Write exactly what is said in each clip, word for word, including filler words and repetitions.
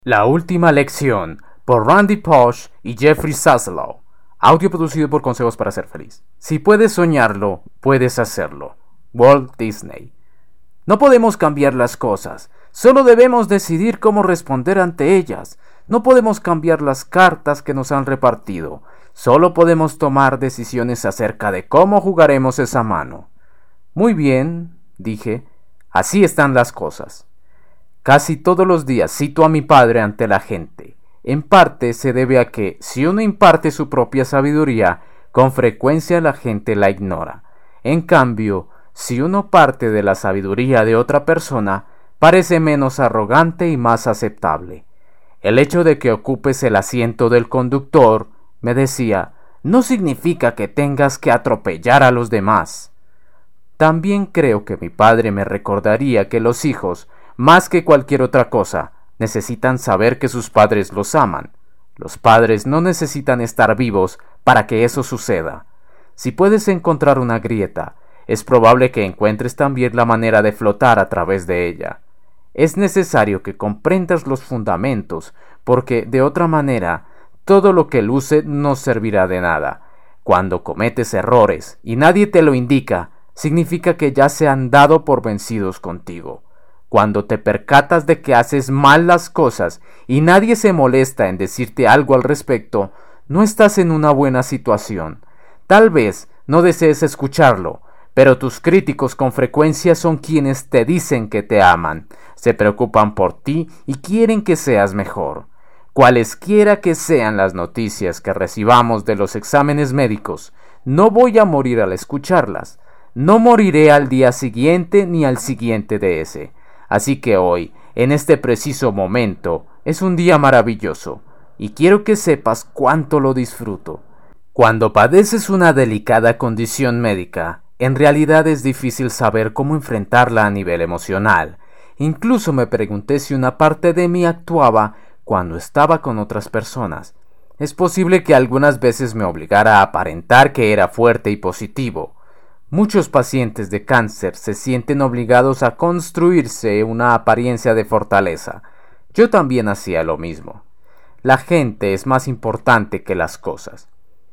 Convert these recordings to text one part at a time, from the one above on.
La última lección, por Randy Pausch y Jeffrey Zaslow. Audio producido por Consejos para Ser Feliz. Si puedes soñarlo, puedes hacerlo. Walt Disney. No podemos cambiar las cosas, solo debemos decidir cómo responder ante ellas. No podemos cambiar las cartas que nos han repartido, solo podemos tomar decisiones acerca de cómo jugaremos esa mano. Muy bien, dije, así están las cosas. Casi todos los días cito a mi padre ante la gente. En parte se debe a que, si uno imparte su propia sabiduría, con frecuencia la gente la ignora. En cambio, si uno parte de la sabiduría de otra persona, parece menos arrogante y más aceptable. El hecho de que ocupes el asiento del conductor, me decía, no significa que tengas que atropellar a los demás. También creo que mi padre me recordaría que los hijos, más que cualquier otra cosa, necesitan saber que sus padres los aman. Los padres no necesitan estar vivos para que eso suceda. Si puedes encontrar una grieta, es probable que encuentres también la manera de flotar a través de ella. Es necesario que comprendas los fundamentos, porque de otra manera, todo lo que luce no servirá de nada. Cuando cometes errores y nadie te lo indica, significa que ya se han dado por vencidos contigo. Cuando te percatas de que haces mal las cosas y nadie se molesta en decirte algo al respecto, no estás en una buena situación. Tal vez no desees escucharlo, pero tus críticos con frecuencia son quienes te dicen que te aman, se preocupan por ti y quieren que seas mejor. Cualesquiera que sean las noticias que recibamos de los exámenes médicos, no voy a morir al escucharlas. No moriré al día siguiente ni al siguiente de ese. Así que hoy, en este preciso momento, es un día maravilloso, y quiero que sepas cuánto lo disfruto. Cuando padeces una delicada condición médica, en realidad es difícil saber cómo enfrentarla a nivel emocional. Incluso me pregunté si una parte de mí actuaba cuando estaba con otras personas. Es posible que algunas veces me obligara a aparentar que era fuerte y positivo. Muchos pacientes de cáncer se sienten obligados a construirse una apariencia de fortaleza. Yo también hacía lo mismo. La gente es más importante que las cosas.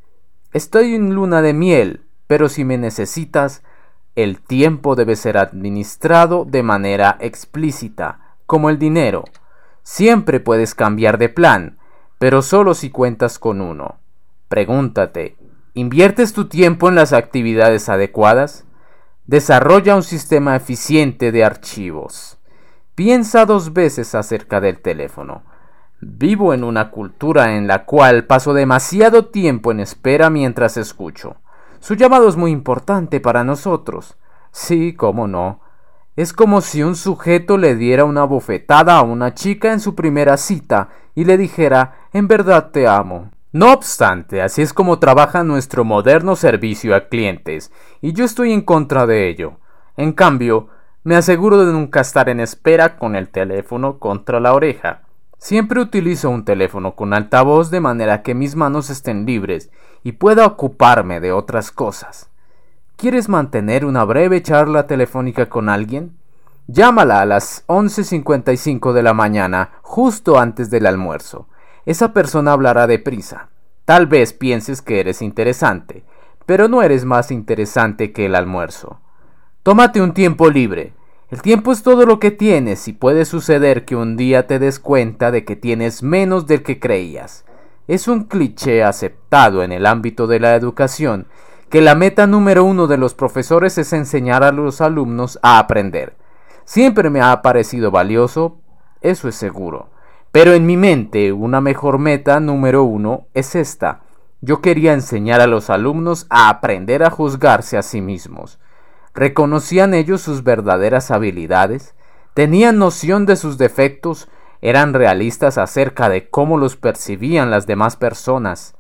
Estoy en luna de miel, pero si me necesitas, el tiempo debe ser administrado de manera explícita, como el dinero. Siempre puedes cambiar de plan, pero solo si cuentas con uno. Pregúntate, ¿inviertes tu tiempo en las actividades adecuadas? Desarrolla un sistema eficiente de archivos. Piensa dos veces acerca del teléfono. Vivo en una cultura en la cual paso demasiado tiempo en espera mientras escucho. Su llamado es muy importante para nosotros. Sí, cómo no. Es como si un sujeto le diera una bofetada a una chica en su primera cita y le dijera, en verdad te amo. No obstante, así es como trabaja nuestro moderno servicio a clientes, y yo estoy en contra de ello. En cambio, me aseguro de nunca estar en espera con el teléfono contra la oreja. Siempre utilizo un teléfono con altavoz de manera que mis manos estén libres y pueda ocuparme de otras cosas. ¿Quieres mantener una breve charla telefónica con alguien? Llámala a las once cincuenta y cinco de la mañana, justo antes del almuerzo. Esa persona hablará deprisa. Tal vez pienses que eres interesante, pero no eres más interesante que el almuerzo. Tómate un tiempo libre. El tiempo es todo lo que tienes y puede suceder que un día te des cuenta de que tienes menos del que creías. Es un cliché aceptado en el ámbito de la educación que la meta número uno de los profesores es enseñar a los alumnos a aprender. Siempre me ha parecido valioso, eso es seguro. Pero en mi mente, una mejor meta número uno es esta. Yo quería enseñar a los alumnos a aprender a juzgarse a sí mismos. ¿Reconocían ellos sus verdaderas habilidades? ¿Tenían noción de sus defectos? ¿Eran realistas acerca de cómo los percibían las demás personas?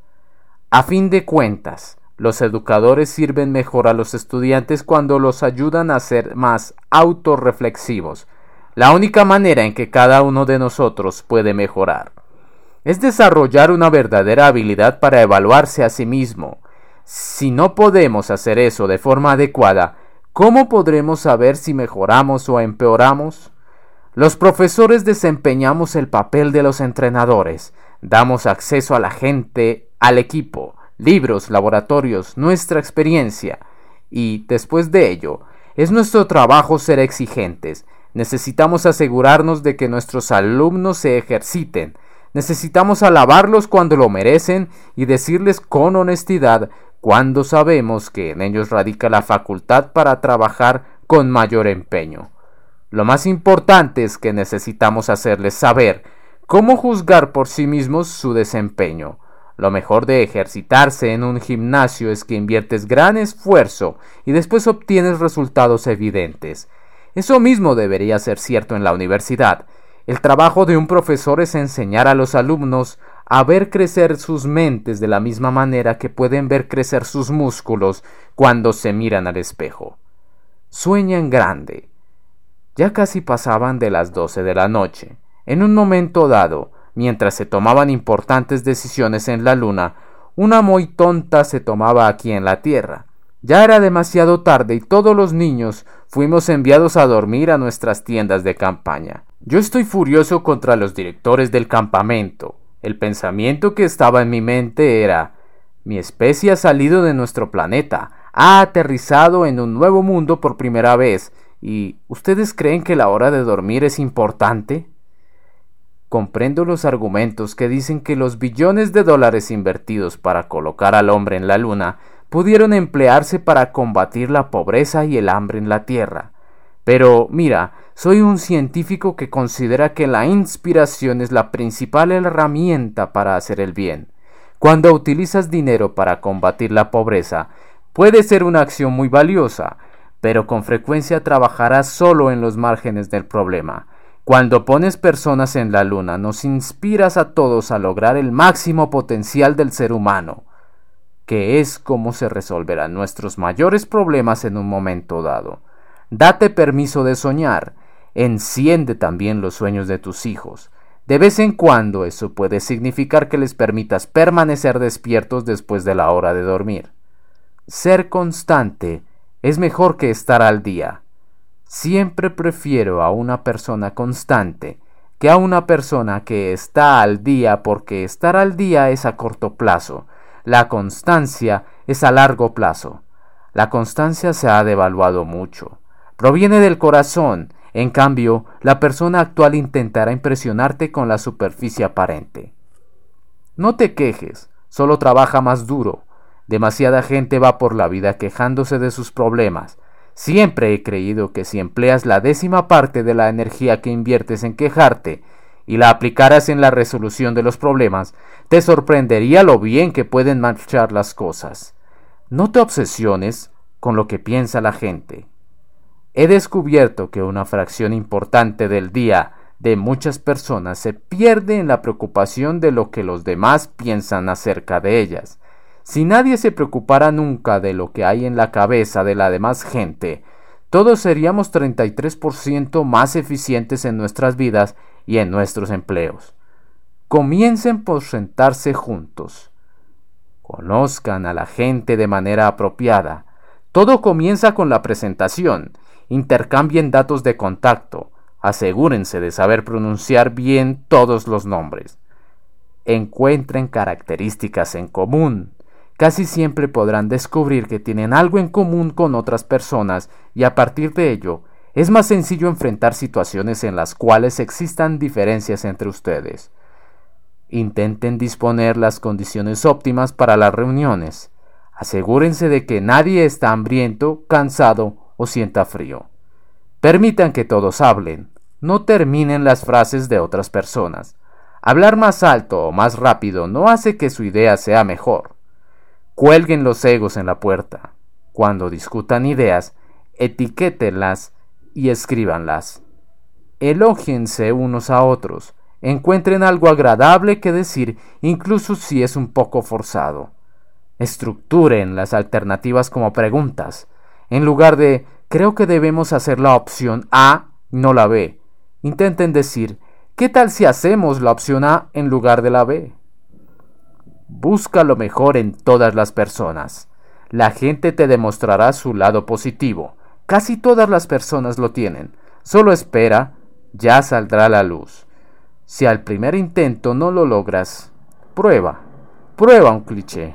A fin de cuentas, los educadores sirven mejor a los estudiantes cuando los ayudan a ser más autorreflexivos. La única manera en que cada uno de nosotros puede mejorar es desarrollar una verdadera habilidad para evaluarse a sí mismo. Si no podemos hacer eso de forma adecuada, ¿cómo podremos saber si mejoramos o empeoramos? Los profesores desempeñamos el papel de los entrenadores. Damos acceso a la gente, al equipo, libros, laboratorios, nuestra experiencia. Y, después de ello, es nuestro trabajo ser exigentes. Necesitamos asegurarnos de que nuestros alumnos se ejerciten. Necesitamos alabarlos cuando lo merecen y decirles con honestidad cuando sabemos que en ellos radica la facultad para trabajar con mayor empeño. Lo más importante es que necesitamos hacerles saber cómo juzgar por sí mismos su desempeño. Lo mejor de ejercitarse en un gimnasio es que inviertes gran esfuerzo y después obtienes resultados evidentes. Eso mismo debería ser cierto en la universidad. El trabajo de un profesor es enseñar a los alumnos a ver crecer sus mentes de la misma manera que pueden ver crecer sus músculos cuando se miran al espejo. Sueña en grande. Ya casi pasaban de las doce de la noche. En un momento dado, mientras se tomaban importantes decisiones en la luna, una muy tonta se tomaba aquí en la tierra. Ya era demasiado tarde y todos los niños fuimos enviados a dormir a nuestras tiendas de campaña. Yo estoy furioso contra los directores del campamento. El pensamiento que estaba en mi mente era: mi especie ha salido de nuestro planeta, ha aterrizado en un nuevo mundo por primera vez, ¿y ustedes creen que la hora de dormir es importante? Comprendo los argumentos que dicen que los billones de dólares invertidos para colocar al hombre en la luna pudieron emplearse para combatir la pobreza y el hambre en la Tierra. Pero, mira, soy un científico que considera que la inspiración es la principal herramienta para hacer el bien. Cuando utilizas dinero para combatir la pobreza, puede ser una acción muy valiosa, pero con frecuencia trabajarás solo en los márgenes del problema. Cuando pones personas en la luna, nos inspiras a todos a lograr el máximo potencial del ser humano, que es cómo se resolverán nuestros mayores problemas en un momento dado. Date permiso de soñar. Enciende también los sueños de tus hijos. De vez en cuando eso puede significar que les permitas permanecer despiertos después de la hora de dormir. Ser constante es mejor que estar al día. Siempre prefiero a una persona constante que a una persona que está al día, porque estar al día es a corto plazo. La constancia es a largo plazo. La constancia se ha devaluado mucho. Proviene del corazón. En cambio, la persona actual intentará impresionarte con la superficie aparente. No te quejes, solo trabaja más duro. Demasiada gente va por la vida quejándose de sus problemas. Siempre he creído que si empleas la décima parte de la energía que inviertes en quejarte y la aplicaras en la resolución de los problemas, te sorprendería lo bien que pueden marchar las cosas. No te obsesiones con lo que piensa la gente. He descubierto que una fracción importante del día de muchas personas se pierde en la preocupación de lo que los demás piensan acerca de ellas. Si nadie se preocupara nunca de lo que hay en la cabeza de la demás gente, todos seríamos treinta y tres por ciento más eficientes en nuestras vidas y en nuestros empleos. Comiencen por sentarse juntos. Conozcan a la gente de manera apropiada. Todo comienza con la presentación. Intercambien datos de contacto. Asegúrense de saber pronunciar bien todos los nombres. Encuentren características en común. Casi siempre podrán descubrir que tienen algo en común con otras personas y a partir de ello es más sencillo enfrentar situaciones en las cuales existan diferencias entre ustedes. Intenten disponer las condiciones óptimas para las reuniones. Asegúrense de que nadie está hambriento, cansado o sienta frío. Permitan que todos hablen. No terminen las frases de otras personas. Hablar más alto o más rápido no hace que su idea sea mejor. Cuelguen los egos en la puerta. Cuando discutan ideas, etiquétenlas y escríbanlas. Elógiense unos a otros. Encuentren algo agradable que decir, incluso si es un poco forzado. Estructuren las alternativas como preguntas. En lugar de, creo que debemos hacer la opción A, no la B. Intenten decir, ¿qué tal si hacemos la opción A en lugar de la B? Busca lo mejor en todas las personas. La gente te demostrará su lado positivo. Casi todas las personas lo tienen. Solo espera ya saldrá a la luz. Si al primer intento no lo logras, prueba, prueba un cliché.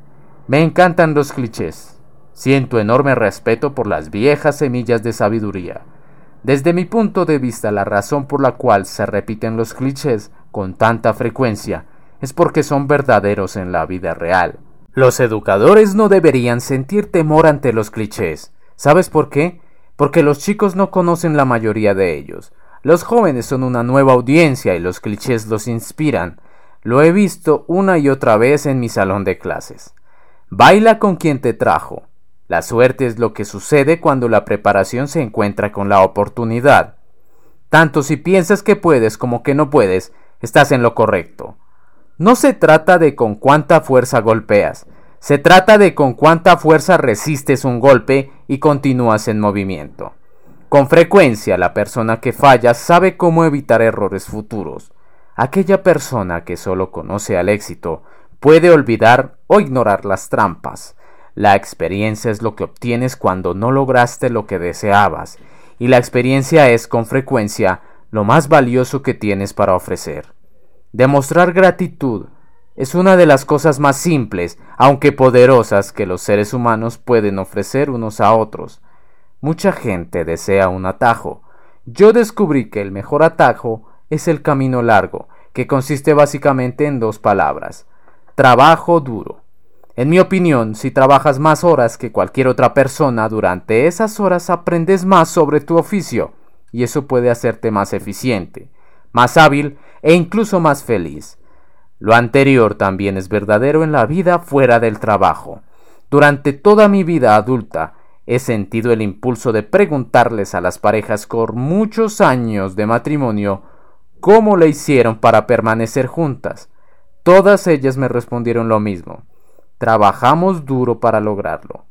Me encantan los clichés. Siento enorme respeto por las viejas semillas de sabiduría. Desde mi punto de vista, la razón por la cual se repiten los clichés con tanta frecuencia es porque son verdaderos en la vida real. Los educadores no deberían sentir temor ante los clichés. ¿Sabes por qué? Porque los chicos no conocen la mayoría de ellos. Los jóvenes son una nueva audiencia y los clichés los inspiran. Lo he visto una y otra vez en mi salón de clases. Baila con quien te trajo. La suerte es lo que sucede cuando la preparación se encuentra con la oportunidad. Tanto si piensas que puedes como que no puedes, estás en lo correcto. No se trata de con cuánta fuerza golpeas, se trata de con cuánta fuerza resistes un golpe y continúas en movimiento. Con frecuencia, la persona que falla sabe cómo evitar errores futuros. Aquella persona que solo conoce al éxito puede olvidar o ignorar las trampas. La experiencia es lo que obtienes cuando no lograste lo que deseabas, y la experiencia es, con frecuencia, lo más valioso que tienes para ofrecer. Demostrar gratitud es una de las cosas más simples, aunque poderosas, que los seres humanos pueden ofrecer unos a otros. Mucha gente desea un atajo. Yo descubrí que el mejor atajo es el camino largo, que consiste básicamente en dos palabras: trabajo duro. En mi opinión, si trabajas más horas que cualquier otra persona, durante esas horas aprendes más sobre tu oficio, y eso puede hacerte más eficiente, más hábil e incluso más feliz. Lo anterior también es verdadero en la vida fuera del trabajo. Durante toda mi vida adulta, he sentido el impulso de preguntarles a las parejas con muchos años de matrimonio cómo le hicieron para permanecer juntas. Todas ellas me respondieron lo mismo: trabajamos duro para lograrlo.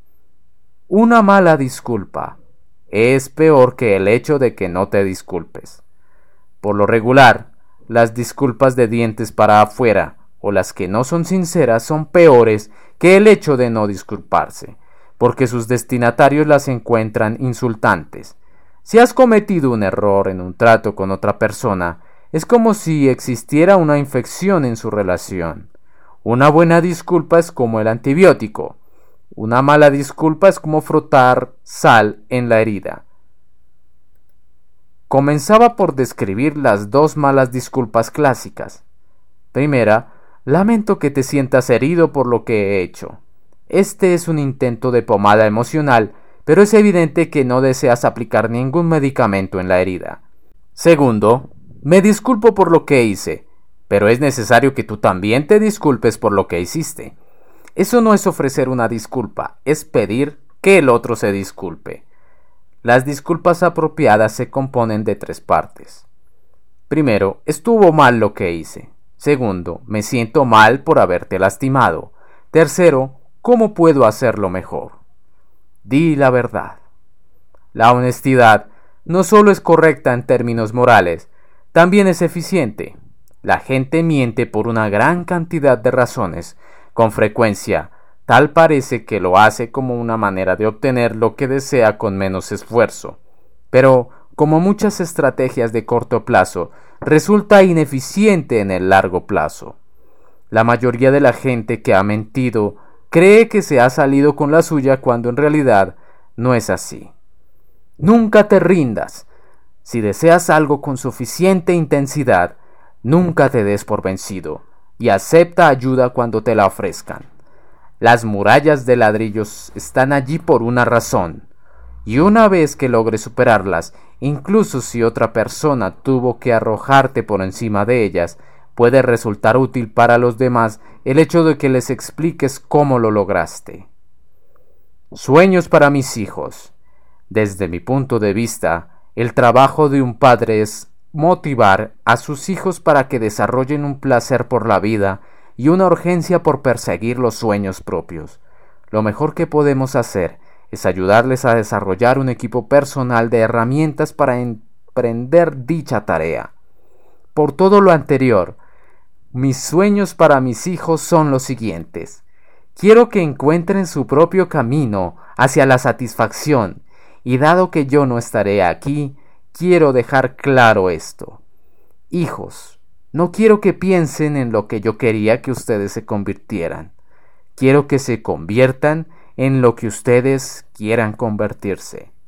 Una mala disculpa es peor que el hecho de que no te disculpes. Por lo regular, las disculpas de dientes para afuera o las que no son sinceras son peores que el hecho de no disculparse, porque sus destinatarios las encuentran insultantes. Si has cometido un error en un trato con otra persona, es como si existiera una infección en su relación. Una buena disculpa es como el antibiótico. Una mala disculpa es como frotar sal en la herida. Comenzaba por describir las dos malas disculpas clásicas. Primera, lamento que te sientas herido por lo que he hecho. Este es un intento de pomada emocional, pero es evidente que no deseas aplicar ningún medicamento en la herida. Segundo, me disculpo por lo que hice, pero es necesario que tú también te disculpes por lo que hiciste. Eso no es ofrecer una disculpa, es pedir que el otro se disculpe. Las disculpas apropiadas se componen de tres partes. Primero, estuvo mal lo que hice. Segundo, me siento mal por haberte lastimado. Tercero, ¿cómo puedo hacerlo mejor? Di la verdad. La honestidad no solo es correcta en términos morales, también es eficiente. La gente miente por una gran cantidad de razones. Con frecuencia, tal parece que lo hace como una manera de obtener lo que desea con menos esfuerzo. Pero, como muchas estrategias de corto plazo, resulta ineficiente en el largo plazo. La mayoría de la gente que ha mentido cree que se ha salido con la suya cuando en realidad no es así. Nunca te rindas. Si deseas algo con suficiente intensidad, nunca te des por vencido y acepta ayuda cuando te la ofrezcan. Las murallas de ladrillos están allí por una razón, y una vez que logres superarlas, incluso si otra persona tuvo que arrojarte por encima de ellas, puede resultar útil para los demás el hecho de que les expliques cómo lo lograste. Sueños para mis hijos. Desde mi punto de vista, el trabajo de un padre es motivar a sus hijos para que desarrollen un placer por la vida y una urgencia por perseguir los sueños propios. Lo mejor que podemos hacer es ayudarles a desarrollar un equipo personal de herramientas para emprender dicha tarea. Por todo lo anterior, mis sueños para mis hijos son los siguientes. Quiero que encuentren su propio camino hacia la satisfacción, y dado que yo no estaré aquí, quiero dejar claro esto. Hijos, no quiero que piensen en lo que yo quería que ustedes se convirtieran. Quiero que se conviertan en lo que ustedes quieran convertirse.